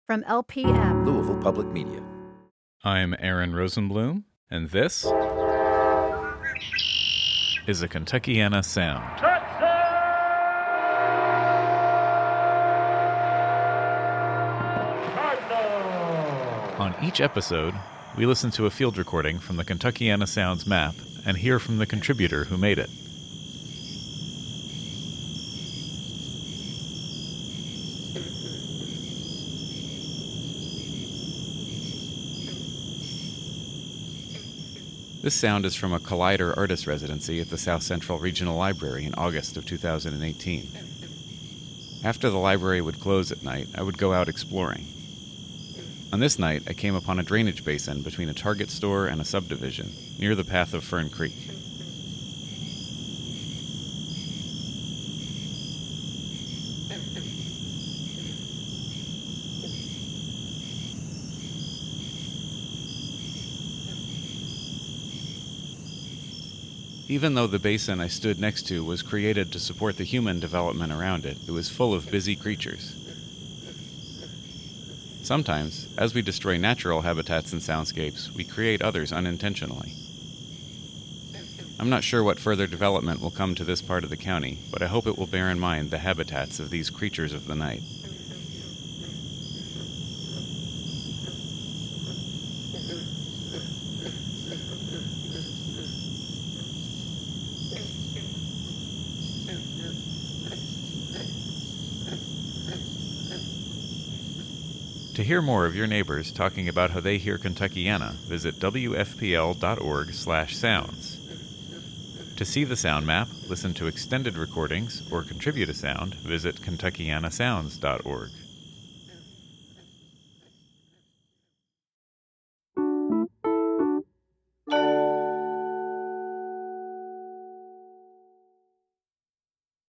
From LPM, Louisville Public Media. I'm Aaron Rosenblum, and this is a Kentuckiana Sound. On each episode, we listen to a field recording from the Kentuckiana Sounds map and hear from the contributor who made it. This sound is from a Collider artist residency at the South Central Regional Library in August of 2018. After the library would close at night, I would go out exploring. On this night, I came upon a drainage basin between a Target store and a subdivision, near the path of Fern Creek. Even though the basin I stood next to was created to support the human development around it, it was full of busy creatures. Sometimes, as we destroy natural habitats and soundscapes, we create others unintentionally. I'm not sure what further development will come to this part of the county, but I hope it will bear in mind the habitats of these creatures of the night. To hear more of your neighbors talking about how they hear Kentuckiana, visit wfpl.org/sounds. To see the sound map, listen to extended recordings, or contribute a sound, visit kentuckianasounds.org.